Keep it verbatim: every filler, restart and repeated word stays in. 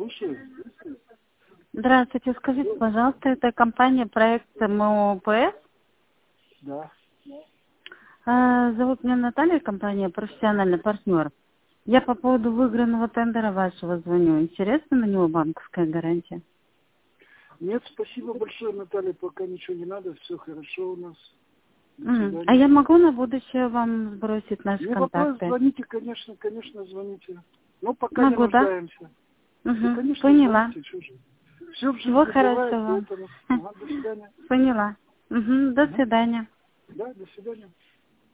Слушаю. Здравствуйте, скажите, пожалуйста, это компания проект МОПС? Да. А, зовут меня Наталья, компания профессиональный партнер. Я по поводу выигранного тендера вашего звоню. Интересно на него банковская гарантия? Нет, спасибо большое, Наталья, пока ничего не надо, все хорошо у нас. До М, свидания. А я могу на будущее вам сбросить наши Не вопрос, контакты? звоните, конечно, конечно, звоните. Но пока не Могу, да? нуждаемся. Угу, Да, конечно, поняла. звоните, что же. Все в Всего жизни хорошего бывает, вам. поэтому ага, до свидания. Поняла. Угу, до Ага. свидания. Да, до свидания.